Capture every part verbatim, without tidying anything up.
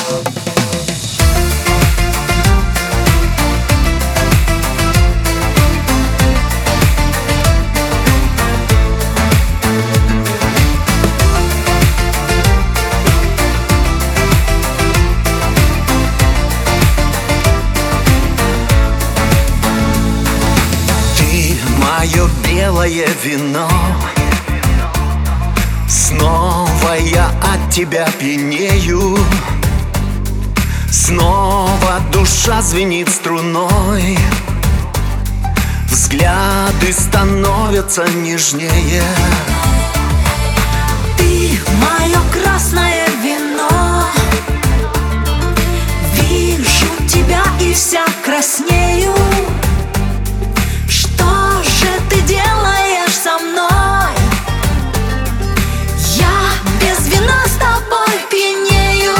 Мое белое вино, снова я от тебя пьянею. Снова душа звенит струной, взгляды становятся нежнее. Ты мое красное вино, вижу тебя и вся краснею. Что же ты делаешь со мной? Я без вина с тобой пьянею.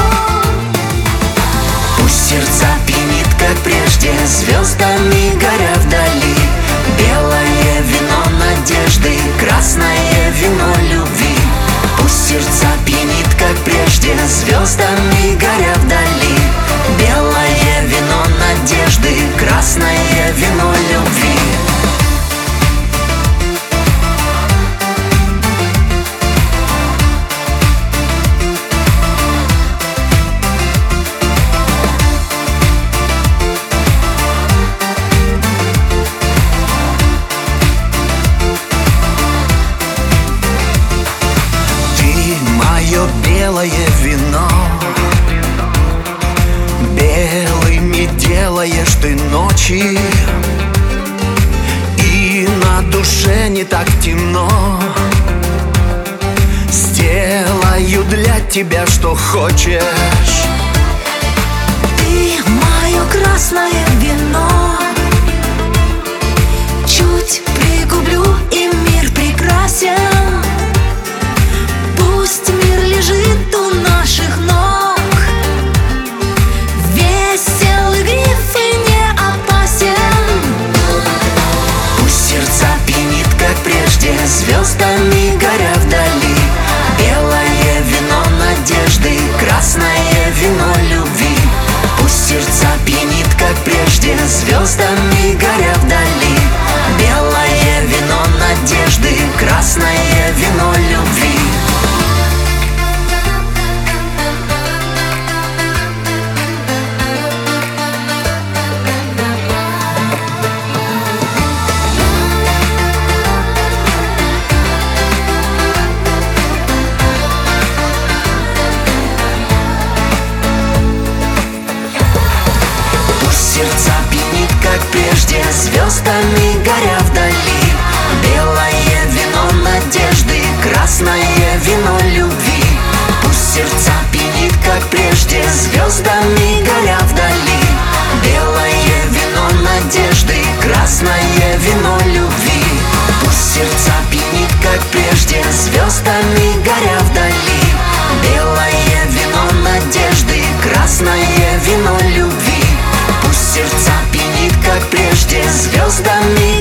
Пусть сердца пьянит, как прежде, звездами горя вдали. Белое вино надежды, красное вино любви. Пусть сердца пьянит, как прежде, звездами горя вдали. Белое вино надежды, красное вино любви. Белое вино, белыми делаешь ты ночи, и на душе не так темно. Сделаю для тебя, что хочешь. Ты мое красное вино, чуть пригублю, и мир прекрасен. Пусть мир лежит у наших ног, весел и гриф и не опасен. Пусть сердца пьянит, как прежде, звездами горя вдали. Белое вино надежды, красное вино любви. Пусть сердца пьянит, как прежде, звездами горя вдали. Белое вино надежды, красное вино любви. Сердца пьянит, как прежде, звездами горя вдали. Белое вино надежды, красное вино любви. Пусть сердца пьянит, как прежде, звездами горя вдали. Белое вино надежды, красное вино любви. Пусть сердца пьянит, как прежде, звездами горя вдали. Белое вино надежды, красное вино любви. Пусть сердца пьянит, как прежде, звездами